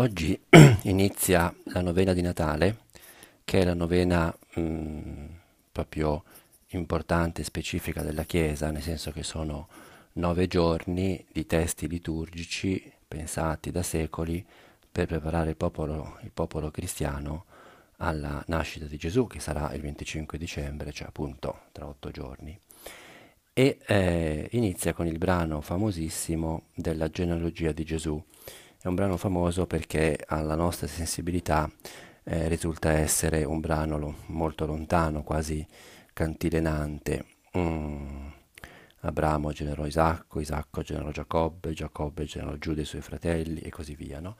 Oggi inizia la novena di Natale, che è la novena proprio importante e specifica della Chiesa, nel senso che sono 9 giorni di testi liturgici pensati da secoli per preparare il popolo cristiano alla nascita di Gesù, che sarà il 25 dicembre, cioè appunto tra 8 giorni. E inizia con il brano famosissimo della genealogia di Gesù. È un brano famoso perché alla nostra sensibilità risulta essere un brano molto lontano, quasi cantilenante. Mm. Abramo generò Isacco, Isacco generò Giacobbe, Giacobbe generò Giuda e i suoi fratelli e così via, no?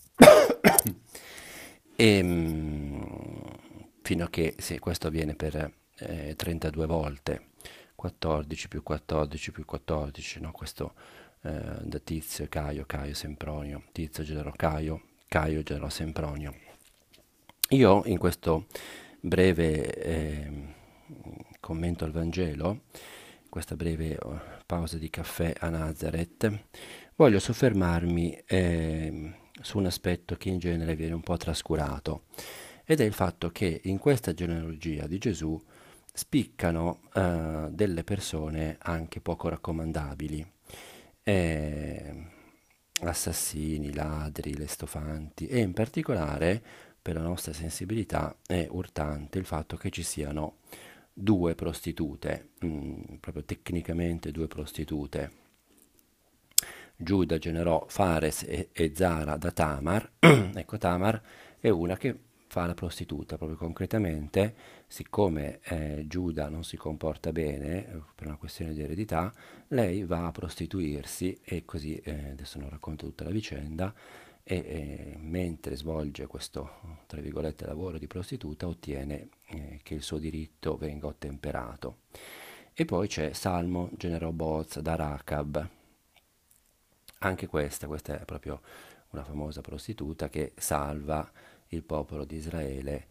E, fino a che, sì, questo avviene per 32 volte, 14 più 14 più 14, no? Questo da Tizio e Caio, Caio Sempronio, Tizio generò Caio, Caio generò Sempronio. Io in questo breve commento al Vangelo, questa breve pausa di caffè a Nazareth, voglio soffermarmi su un aspetto che in genere viene un po' trascurato, ed è il fatto che in questa genealogia di Gesù spiccano delle persone anche poco raccomandabili, eh, assassini, ladri, lestofanti, e in particolare per la nostra sensibilità è urtante il fatto che ci siano due prostitute, proprio tecnicamente due prostitute. Giuda generò Fares e Zara da Tamar. Ecco, Tamar è una che fa la prostituta, proprio concretamente, siccome Giuda non si comporta bene per una questione di eredità, lei va a prostituirsi e così, adesso non racconto tutta la vicenda, e mentre svolge questo, tra virgolette, lavoro di prostituta, ottiene che il suo diritto venga ottemperato. E poi c'è Salmo generò Boaz da Racab. Anche questa è proprio una famosa prostituta che salva il popolo di Israele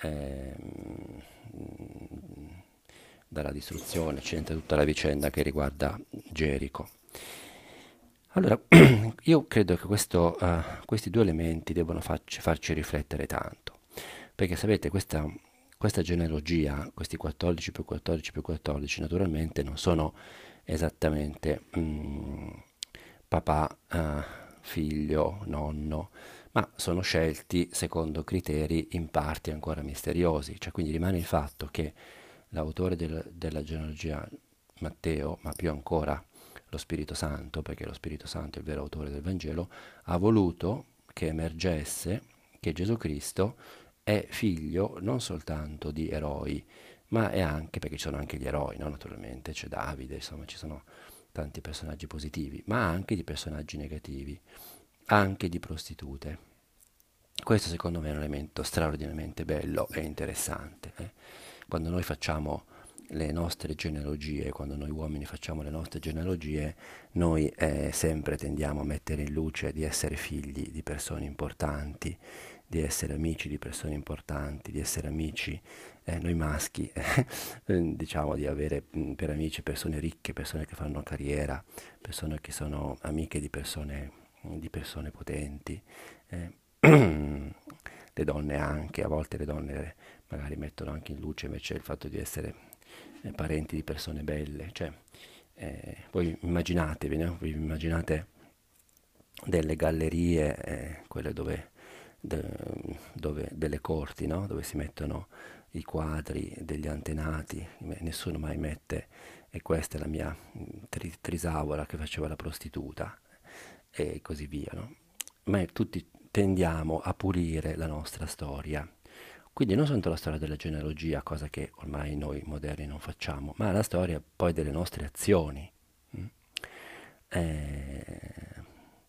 dalla distruzione. C'entra tutta la vicenda che riguarda Gerico. Allora, io credo che questi due elementi devono farci riflettere tanto, perché sapete, questa genealogia, questi 14 più 14 più 14, naturalmente non sono esattamente papà, figlio, nonno, ma sono scelti secondo criteri in parte ancora misteriosi, cioè quindi rimane il fatto che l'autore della genealogia, Matteo, ma più ancora lo Spirito Santo, perché lo Spirito Santo è il vero autore del Vangelo, ha voluto che emergesse che Gesù Cristo è figlio non soltanto di eroi, ma è anche, perché ci sono anche gli eroi, no? Naturalmente c'è Davide, insomma ci sono tanti personaggi positivi, ma anche di personaggi negativi, anche di prostitute. Questo secondo me è un elemento straordinariamente bello e interessante. Quando noi facciamo le nostre genealogie, quando noi uomini facciamo le nostre genealogie, noi sempre tendiamo a mettere in luce di essere figli di persone importanti, di essere amici di persone importanti, di essere amici, noi maschi, diciamo di avere per amici persone ricche, persone che fanno carriera, persone che sono amiche di persone potenti. eh. Le donne anche, a volte le donne magari mettono anche in luce invece il fatto di essere parenti di persone belle, cioè voi immaginatevi, no? Vi immaginate delle gallerie, quelle dove delle corti, no? Dove si mettono i quadri degli antenati, nessuno mai mette, e questa è la mia trisavola che faceva la prostituta, e così via, no? Ma tutti tendiamo a pulire la nostra storia. Quindi non soltanto la storia della genealogia, cosa che ormai noi moderni non facciamo, ma la storia poi delle nostre azioni. mm? Eh,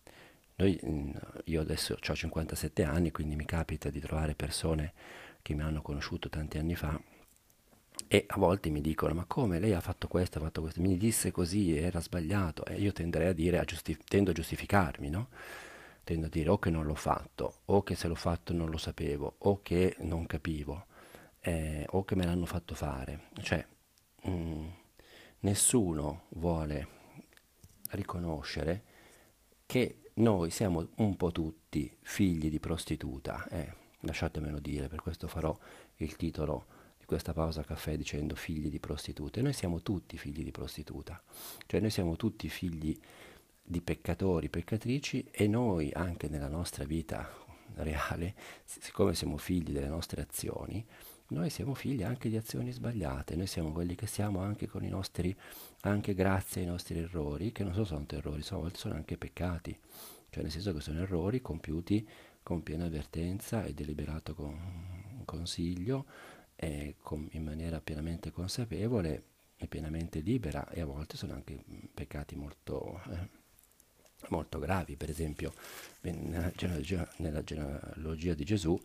io adesso ho 57 anni, quindi mi capita di trovare persone che mi hanno conosciuto tanti anni fa e a volte mi dicono: ma come lei ha fatto questo, mi disse così, era sbagliato. E io tenderei a dire, tendo a giustificarmi, no? Tendo a dire o che non l'ho fatto, o che se l'ho fatto non lo sapevo, o che non capivo, o che me l'hanno fatto fare. Cioè, mm, nessuno vuole riconoscere che noi siamo un po' tutti figli di prostituta, lasciatemelo dire, per questo farò il titolo di questa pausa caffè dicendo figli di prostitute. Noi siamo tutti figli di prostituta, cioè noi siamo tutti figli di peccatori, peccatrici, e noi anche nella nostra vita reale, siccome siamo figli delle nostre azioni, noi siamo figli anche di azioni sbagliate, noi siamo quelli che siamo anche con i nostri, anche grazie ai nostri errori, che non sono soltanto errori, a volte sono anche peccati, cioè nel senso che sono errori compiuti con piena avvertenza e deliberato consiglio, e in maniera pienamente consapevole e pienamente libera, e a volte sono anche peccati molto gravi. Per esempio nella genealogia di Gesù,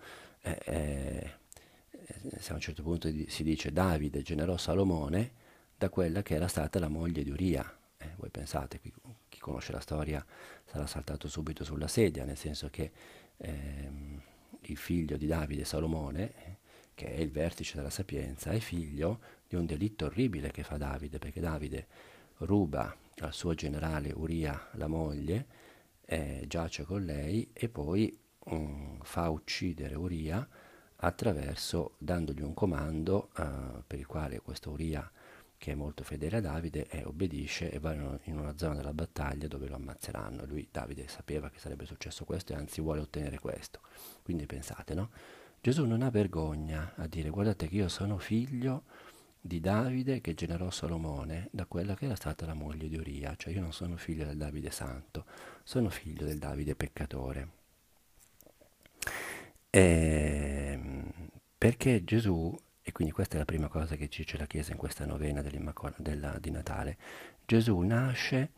se a un certo punto si dice Davide generò Salomone da quella che era stata la moglie di Uria. Voi pensate, chi conosce la storia sarà saltato subito sulla sedia, nel senso che il figlio di Davide, Salomone, che è il vertice della sapienza, è figlio di un delitto orribile che fa Davide, perché Davide ruba al suo generale Uria la moglie, giace con lei e poi fa uccidere Uria attraverso dandogli un comando per il quale questo Uria, che è molto fedele a Davide, obbedisce e va in una zona della battaglia dove lo ammazzeranno. Lui, Davide, sapeva che sarebbe successo questo e anzi vuole ottenere questo. Quindi pensate, no? Gesù non ha vergogna a dire guardate che io sono figlio di Davide che generò Salomone da quella che era stata la moglie di Uria, cioè io non sono figlio del Davide santo, sono figlio del Davide peccatore. Perché Gesù, e quindi questa è la prima cosa che ci dice la Chiesa in questa novena di Natale, Gesù nasce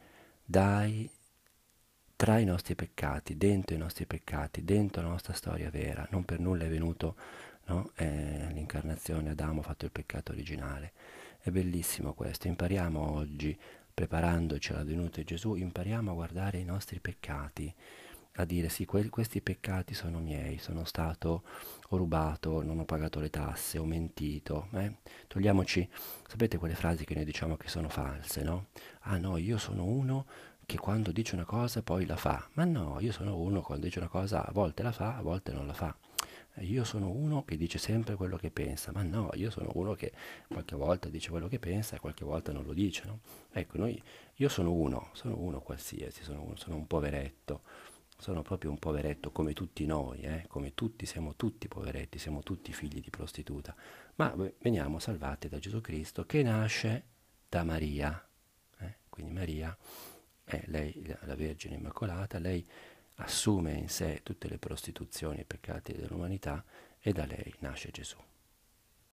tra i nostri peccati, dentro i nostri peccati, dentro la nostra storia vera. Non per nulla è venuto, no? L'incarnazione, Adamo ha fatto il peccato originale. È bellissimo questo. Impariamo oggi, preparandoci alla venuta di Gesù, impariamo a guardare i nostri peccati, a dire sì, questi peccati sono miei, ho rubato, non ho pagato le tasse, ho mentito. Togliamoci, sapete quelle frasi che noi diciamo che sono false, no? Ah no, io sono uno che quando dice una cosa poi la fa. Ma no, io sono uno quando dice una cosa a volte la fa, a volte non la fa. Io sono uno che dice sempre quello che pensa. Ma no, io sono uno che qualche volta dice quello che pensa e qualche volta non lo dice, no? Ecco, io sono uno qualsiasi, sono un poveretto. Sono proprio un poveretto come tutti noi, come tutti, siamo tutti poveretti, siamo tutti figli di prostituta. Ma veniamo salvati da Gesù Cristo che nasce da Maria. Quindi Maria è lei, la Vergine Immacolata, lei assume in sé tutte le prostituzioni e i peccati dell'umanità e da lei nasce Gesù.